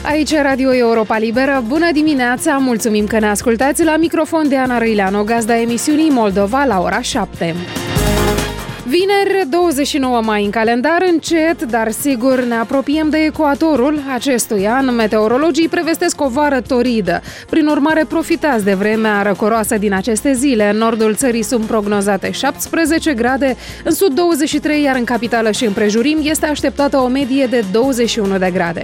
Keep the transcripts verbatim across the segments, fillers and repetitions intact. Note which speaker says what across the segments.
Speaker 1: Aici Radio Europa Liberă. Bună dimineața, mulțumim că ne ascultați. La microfon de Ana Răileanu, gazda emisiunii Moldova la ora șapte. Vineri, douăzeci și nouă mai în calendar, încet, dar sigur ne apropiem de ecuatorul acestui an. Meteorologii prevestesc o vară toridă. Prin urmare, profitați de vremea răcoroasă din aceste zile. În nordul țării sunt prognozate șaptesprezece grade, în sud douăzeci și trei, iar în capitală și împrejurim este așteptată o medie de douăzeci și unu de grade.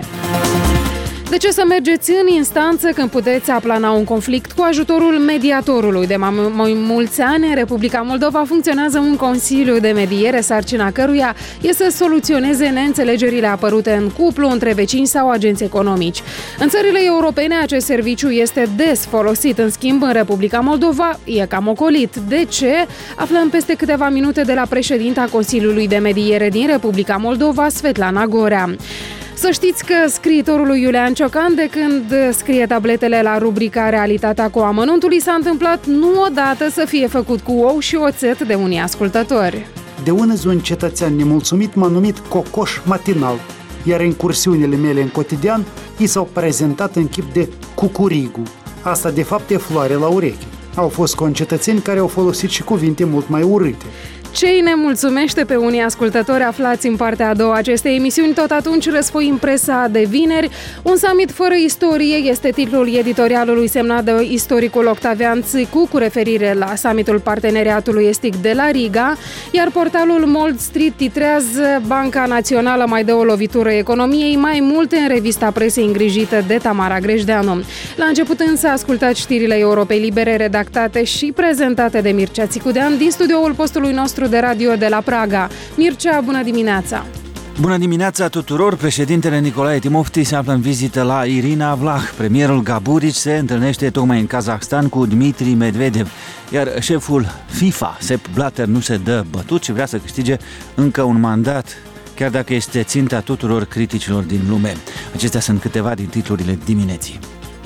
Speaker 1: De ce să mergeți în instanță când puteți aplana un conflict cu ajutorul mediatorului? De mai mulți ani, în Republica Moldova funcționează un consiliu de mediere, sarcina căruia este să soluționeze neînțelegerile apărute în cuplu, între vecini sau agenți economici. În țările europene, acest serviciu este des folosit, în schimb, în Republica Moldova e cam ocolit. De ce? Aflăm peste câteva minute de la președinta Consiliului de Mediere din Republica Moldova, Svetlana Gorea. Să știți că scriitorului Iulian Ciocan, de când scrie tabletele la rubrica Realitatea cu amănuntul, i s-a întâmplat nu odată să fie făcut cu ou și oțet de unii ascultători.
Speaker 2: De ună zi un cetățean nemulțumit m-a numit cocoș matinal, iar incursiunile mele în cotidian i s-au prezentat în chip de cucurigu. Asta de fapt e floare la ureche. Au fost concetățeni care au folosit și cuvinte mult mai urâte.
Speaker 1: Ce îi nemulțumește pe unii ascultători aflați în partea a doua acestei emisiuni, tot atunci răsfoim presa de vineri. Un summit fără istorie este titlul editorialului semnat de istoricul Octavian Țicu, cu referire la summitul Parteneriatului Estic de la Riga, iar portalul Mold Street titrează Banca Națională mai dă o lovitură economiei, mai multe în revista presei îngrijită de Tamara Grejdeanu. La început însă ascultați știrile Europei Libere, redactate și prezentate de Mircea Țicudean din studioul postului nostru de radio de la Praga. Mircea, bună dimineața!
Speaker 3: Bună dimineața tuturor! Președintele Nicolae Timofti se află în vizită la Irina Vlah. Premierul Gaburici se întâlnește tocmai în Kazahstan cu Dmitri Medvedev, iar șeful FIFA, Sepp Blatter, nu se dă bătut și vrea să câștige încă un mandat, chiar dacă este ținta tuturor criticilor din lume. Acestea sunt câteva din titlurile dimineții.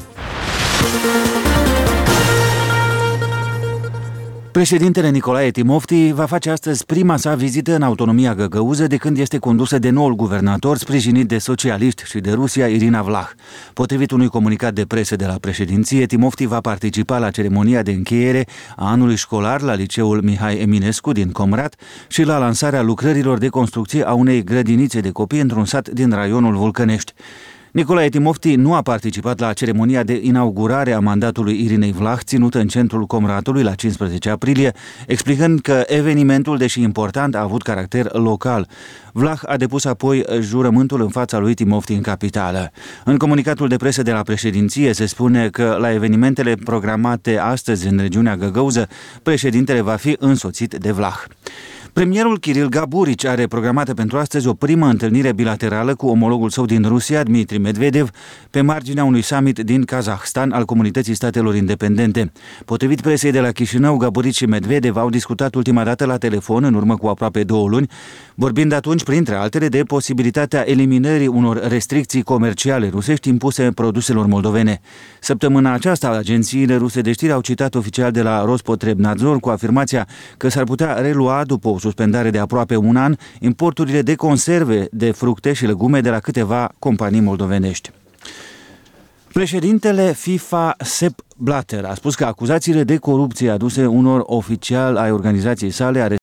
Speaker 3: Președintele Nicolae Timofti va face astăzi prima sa vizită în autonomia găgăuză de când este condusă de noul guvernator sprijinit de socialiști și de Rusia, Irina Vlah. Potrivit unui comunicat de presă de la președinție, Timofti va participa la ceremonia de încheiere a anului școlar la liceul Mihai Eminescu din Comrat și la lansarea lucrărilor de construcție a unei grădinițe de copii într-un sat din raionul Vulcănești. Nicolae Timofti nu a participat la ceremonia de inaugurare a mandatului Irinei Vlah, ținută în centrul Comratului la cincisprezece aprilie, explicând că evenimentul, deși important, a avut caracter local. Vlah a depus apoi jurământul în fața lui Timofti în capitală. În comunicatul de presă de la președinție se spune că la evenimentele programate astăzi în regiunea Găgăuză, președintele va fi însoțit de Vlah. Premierul Kiril Gaburici are programată pentru astăzi o primă întâlnire bilaterală cu omologul său din Rusia, Dmitri Medvedev, pe marginea unui summit din Kazahstan al Comunității Statelor Independente. Potrivit presei de la Chișinău, Gaburici și Medvedev au discutat ultima dată la telefon în urmă cu aproape două luni, vorbind atunci, printre altele, de posibilitatea eliminării unor restricții comerciale rusești impuse produselor moldovene. Săptămâna aceasta, agențiile ruse de știri au citat oficial de la Rospotrebnadzor cu afirmația că s-ar putea relua după o suspendare de aproape un an importurile de conserve de fructe și legume de la câteva companii moldovenești. Președintele FIFA Sepp Blatter a spus că acuzațiile de corupție aduse unor oficiali ai organizației sale